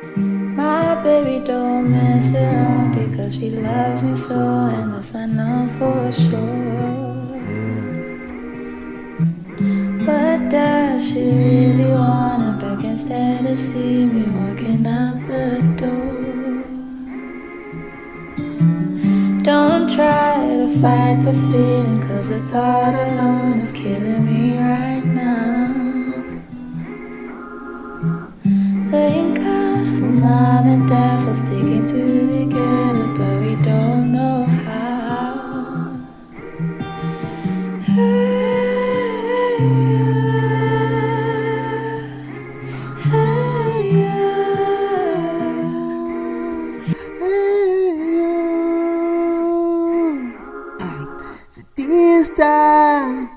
My baby don't mess around because she loves me so, and this I know for sure. But does she really wanna back instead of see me walking out the door? Don't try to fight the feeling, cause the thought alone is killing me right now. Thank God for mom and dad for sticking together, but we don't know how. So this time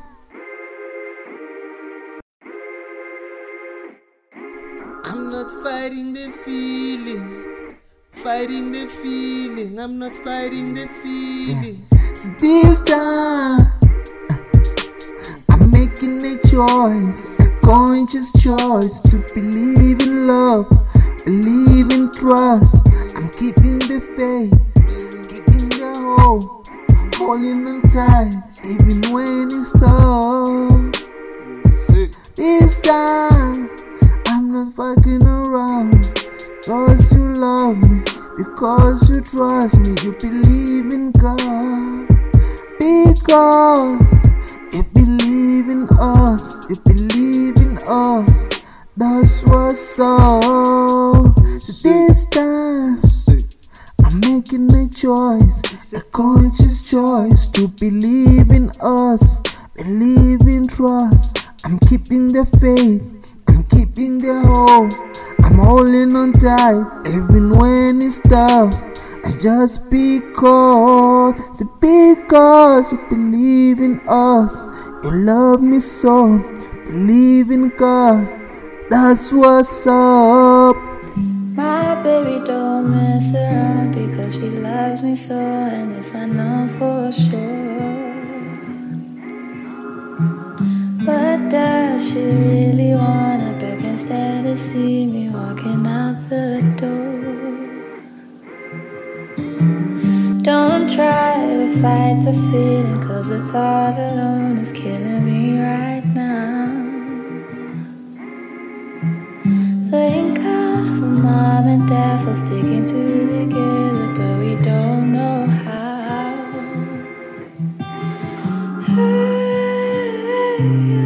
I'm not fighting the feeling, I'm not fighting the feeling. So this time I'm making a choice, a conscious choice to believe in love, believe in trust. I'm keeping the faith, keeping the hope, holding on tight, even when it's tough. This time, I'm not fucking around, cause you love me, because you trust me, you believe in God, because you believe in us, that's what's up. So this time, I'm making a choice, a conscious choice to believe in us, believe in trust. I'm keeping the faith, I'm keeping the hope, I'm holding on tight, even when it's tough. I just because you believe in us, you love me so, believe in God, that's what's up. My baby don't mess around because she loves me so, and this I know for sure. But does she really wanna back instead of see me walking out the door? Don't try to fight the feeling, cause the thought alone is killing me right now. Thank God for mom and dad for sticking together, but we don't know how.